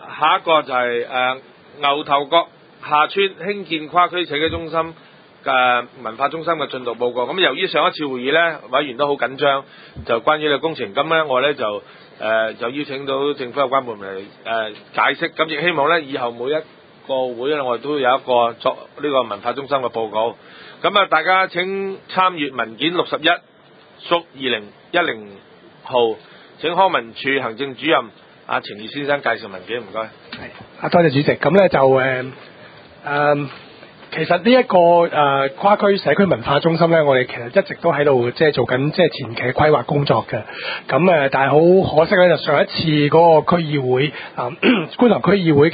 下一個就係牛頭角下村興建跨區社區中心嘅文化中心嘅進度報告。咁由於上一次會議呢，委員都好緊張，就關於呢個工程，咁呢我呢就邀請到政府有關部門嚟解釋，咁亦希望呢以後每一個會呢，我哋都有一個作呢個文化中心嘅報告。咁大家請參閱文件61屬2010號，請康文署行政主任程義先生介紹文件，唔該。 係多謝主席。咁咧就其實呢一個跨區社區文化中心咧，我哋其實一直都喺度即係做緊即係前期規劃工作嘅。咁但係好可惜咧，就上一次嗰個區議會觀塘區議會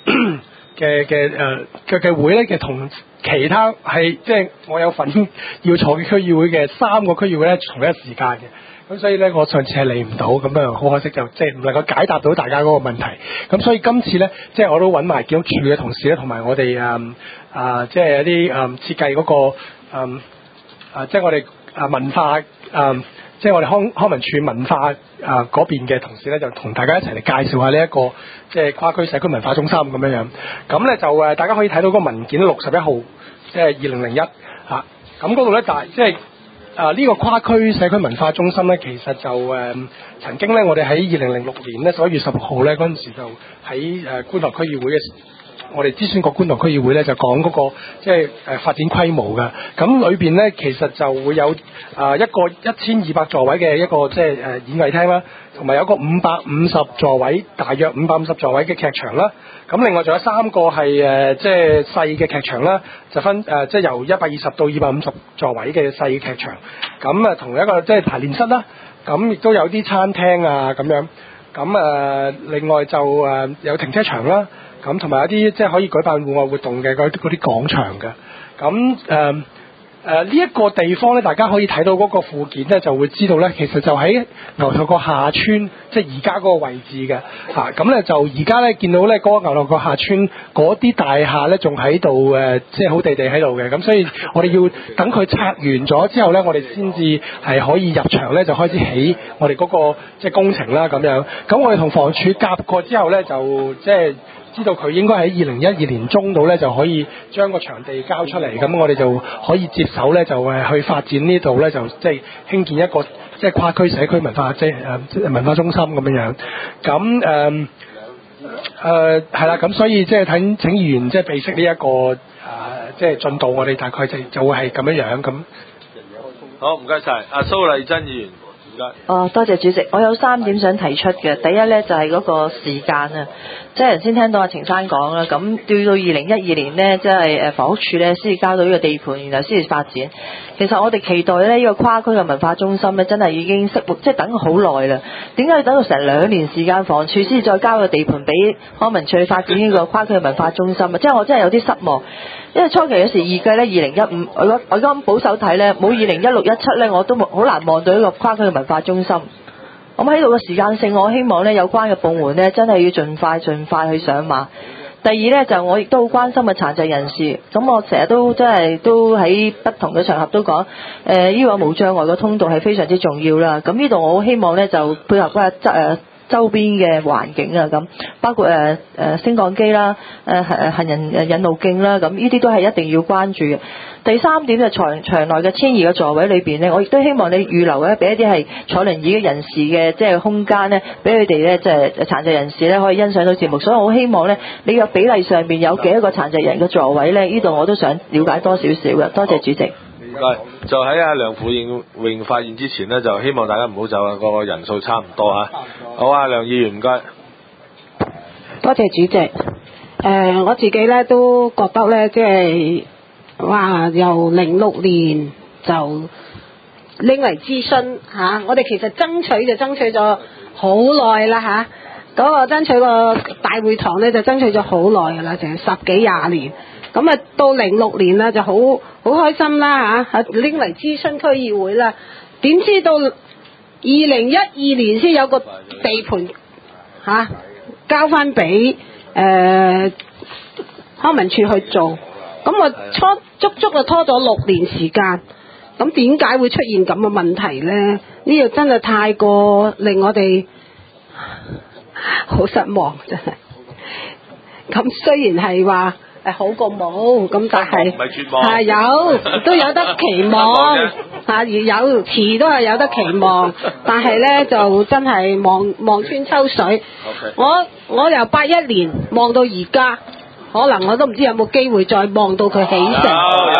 嘅會咧，同其他係即係我有份要坐嘅區議會嘅3個區議會咧，同一個時間嘅。咁所以咧，我上次係嚟唔到，咁好可惜就即係唔能夠解答到大家嗰個問題。咁所以今次咧，即係我都揾埋建築署嘅同事咧，同埋我哋即係一啲設計嗰個即係我哋文化即係我哋康文署文化嗰邊嘅同事咧，就同大家一齊嚟介紹下呢一個即係跨區社區文化中心咁樣樣。咁咧就大家可以睇到嗰個文件61號，即係2001嚇。咁嗰度咧即係。呢個跨區社區文化中心咧，其實就曾經咧，我哋喺2006年咧11月16號咧嗰陣時就喺觀塘區議會嘅，我哋諮詢過觀塘區議會咧，就講嗰個即係發展規模嘅。咁裏邊咧其實就會有一個1200座位嘅一個即係演藝廳啦，同埋有個550座位，大約550座位嘅劇場啦。咁另外仲有3個係即係細嘅劇場啦，就分即係由120到250座位嘅細劇場。咁同一個即係排練室啦，咁亦都有啲餐廳啊咁樣。咁另外就有停車場啦，咁同埋有啲即係可以舉辦戶外活動嘅嗰啲廣場嘅。咁呢一個地方咧，大家可以睇到嗰個附件咧，就會知道咧，其實就喺牛頭角下村，即係而家嗰個位置嘅嚇。咁咧就而家咧見到咧嗰個牛頭角下村嗰啲大廈咧，仲喺度即係好地地喺度嘅。咁所以我哋要等佢拆完咗之後咧，我哋先至係可以入場咧，就開始起我哋嗰個即係工程啦咁樣。咁我哋同房署夾過之後咧，就即係知道佢應該喺2012年中度咧就可以將個場地交出嚟，咁我哋就可以接手咧就去發展呢度咧就即係興建一個即係跨區社區文化即係文化中心咁樣樣。咁係啦，咁所以即係請議員即係備悉呢一個即係進度，我哋大概就會係咁樣樣咁。 好，唔該晒，阿蘇麗珍議員。 多謝主席，我有3點想提出嘅。第一呢，就係嗰個時間啊，即係頭先聽到阿程生講啦，咁到2012年呢，即係房屋署呢先至交到呢個地盤，然後先至發展。其實我哋期待呢個跨區嘅文化中心呢，真係已經即係等好耐啦。點解要等到成2年時間，房署先至再交個地盤俾康文署去發展呢個跨區嘅文化中心啊？即係我真係有啲失望。因為初期有時預計呢2015，我而家保守睇呢，冇2016、17呢，我都好難望到一個跨區嘅文化中心。咁喺度嘅時間性，我希望呢有關嘅部門呢，真係要盡快去上馬。第二呢，就我亦都好關心嘅殘疾人士，咁我成日都真係都喺不同嘅場合都講，呢個無障礙嘅通道係非常之重要啦。咁呢度我好希望呢，就配合嗰周邊嘅環境啊，咁包括升降機啦、行人引路徑啦，咁呢啲都係一定要關注嘅。第3點就場內嘅遷移嘅座位裏邊呢，我亦都希望你預留咧俾一啲係坐輪椅嘅人士嘅即係空間呢，俾佢哋呢，即係殘疾人士呢可以欣賞到節目。所以我好希望呢，你嘅比例上面有幾多個殘疾人嘅座位呢？呢度我都想了解多少少嘅。多謝主席。 唔該，就喺阿梁富榮發言之前呢，就希望大家唔好走啊，個人數差唔多嚇。好啊，梁議員唔該。 多謝主席。我自己咧都覺得咧，即係哇，由06年就拎嚟諮詢嚇，我哋其實爭取咗好耐啦嚇。嗰個爭取個大會堂咧就爭取咗好耐㗎啦，成10幾20年。咁啊，到06年啦就好開心啦嚇，拎嚟諮詢區議會啦。點知到2012年先有個地盤嚇交翻俾康文署去做，咁我足就拖咗6年時間。咁點解會出現咁嘅問題呢？呢個真係太過令我哋好失望，真係。 咁雖然係話好過冇，咁但係唔係絕望係有都有得期望而有遲都係有得期望，但係咧就真係望穿秋水。我由81年望到而家，可能我都唔知有冇機會再望到佢起成。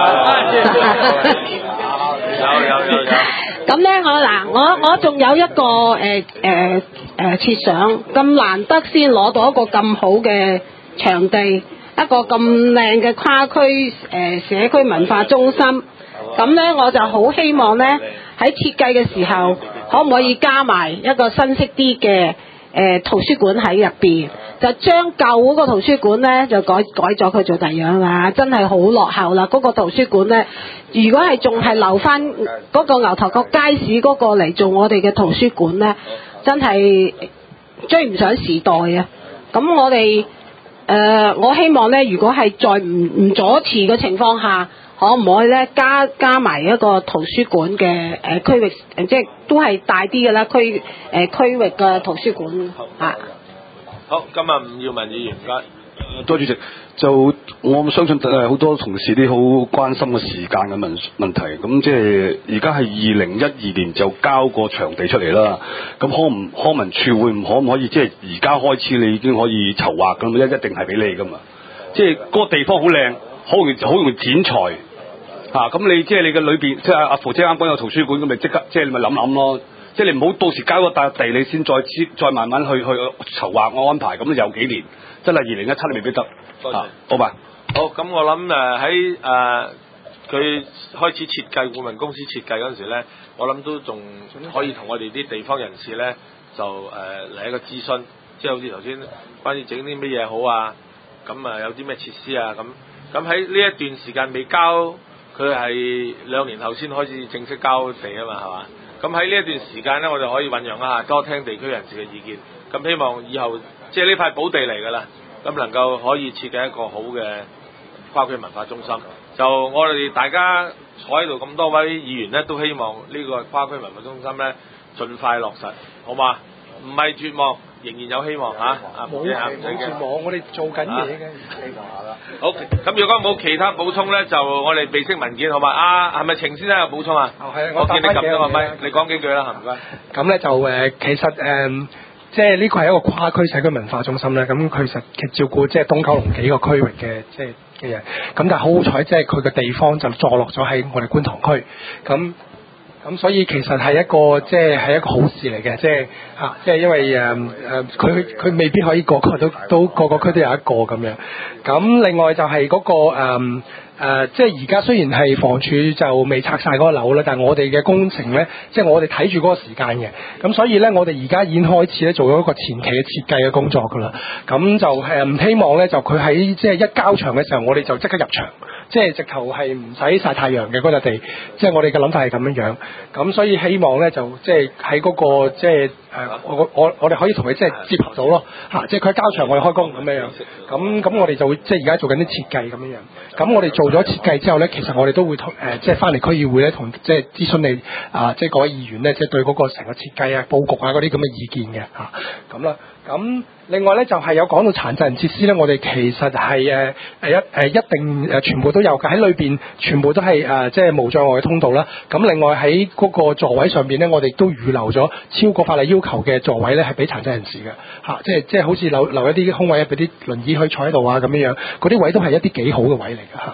有。 咁咧我仲有一個設想，咁難得先攞到一個咁好嘅場地，一個咁靚嘅跨區社區文化中心，咁咧我就好希望咧喺設計嘅時候，可唔可以加埋一個新式啲嘅圖書館喺入邊，就將舊嗰個圖書館咧就改咗佢做第樣啦，真係好落後啦！嗰個圖書館咧，如果係仲係留翻嗰個牛頭角街市嗰個嚟做我哋嘅圖書館咧，真係追唔上時代啊！咁我哋我希望咧，如果係在唔阻遲嘅情況下，可唔可以咧加埋一個圖書館嘅區域，即係都係大啲嘅啦，區域嘅圖書館啊。 好，今日吳耀文議員唔該。 多謝主席。就我相信好多同事都好關心嘅時間嘅問題，咁即係而家係2012年就交個場地出嚟啦。咁康文署可唔可以即係而家開始你已經可以籌劃咁，一定係俾你噶嘛？即係嗰個地方好靚，好容易剪裁嚇。咁你即係你嘅裏邊，即係阿芙姐啱講有圖書館，咁咪即刻即係你咪諗咯。即係你唔好到時交個笪地，你先再慢慢去籌劃我安排，咁有幾年真係2017你未必得。多謝。好吧。 好，咁我諗喺佢開始設計顧問公司設計嗰陣時咧，我諗都仲可以同我哋啲地方人士咧就嚟一個諮詢，即係好似頭先關於整啲乜嘢好啊，咁有啲咩設施啊咁喺呢一段時間未交，佢係2年後先開始正式交地啊嘛，係嘛？咁喺呢一段時間咧，我哋可以醖釀一下，多聽地區人士嘅意見。咁希望以後即係呢塊寶地嚟㗎啦，咁能夠可以設計一個好嘅跨區文化中心。就我哋大家坐喺度咁多位議員咧，都希望呢個跨區文化中心咧盡快落實，好嘛？唔係絕望，仍然有希望嚇。 冇絕望，我哋做緊嘢嘅。希望下啦。 好，咁如果冇其他補充咧，就我哋備悉文件，好嘛？係咪程先生有補充啊？ 係， 我見你撳咗個咪，你講幾句啦，唔該。 咁咧就其實即係呢個係一個跨區社區文化中心咧，咁其實照顧即係東九龍幾個區域嘅即係嘅人，咁但係好彩即係佢嘅地方就坐落咗喺我哋觀塘區，咁所以其實係一個即係一個好事嚟嘅，即係因為佢未必可以個個區都有一個咁樣。咁另外就係嗰個即係而家雖然係房署就未拆晒嗰個樓啦，但係我哋嘅工程咧，即係我哋睇住嗰個時間嘅，咁所以咧我哋而家已經開始咧做咗一個前期嘅設計嘅工作噶啦。咁就唔希望咧就佢喺即係一交場嘅時候，我哋就即刻入場。即係直頭係唔使曬太陽嘅嗰笪地，即係我哋嘅諗法係咁樣。咁所以希望咧就即係喺嗰個即係我哋可以同佢即係接合到咯嚇，即係佢交場我哋開工咁樣。咁我哋就會即係而家做緊啲設計咁樣。咁我哋做咗設計之後咧，其實我哋都會即係翻嚟區議會咧，同即係諮詢你即係各位議員咧，即係對嗰個成個設計啊、佈局啊嗰啲咁嘅意見嘅嚇。咁啦，咁另外咧就係有講到殘疾人設施咧，我哋其實係一定全部都有嘅，喺裏邊全部都係即係無障礙嘅通道啦。咁另外喺嗰個座位上邊咧，我哋都預留咗超過法例要求嘅座位咧，係俾殘疾人士嘅嚇，即係好似留一啲空位俾啲輪椅可以坐喺度啊咁樣樣，嗰啲位都係一啲幾好嘅位嚟嘅嚇。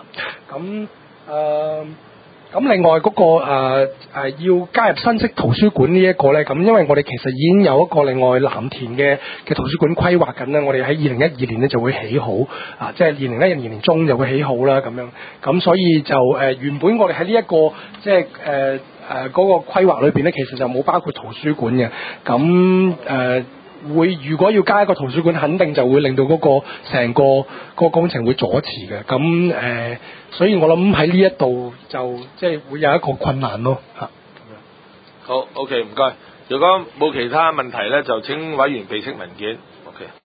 咁另外嗰個要加入新式圖書館呢一個咧，咁因為我哋其實已經有一個另外藍田嘅圖書館規劃緊啦，我哋喺2012年咧就會起好即係2012年中就會起好啦咁樣。咁所以就原本我哋喺呢一個即係嗰個規劃裏邊咧，其實就冇包括圖書館嘅。咁如果要加一個圖書館，肯定就會令到嗰個成個嗰個工程會阻遲嘅。咁所以我諗喺呢一度就即係會有一個困難咯嚇。 好 ，OK， 唔該。如果冇其他問題咧，就請委員備悉文件。OK。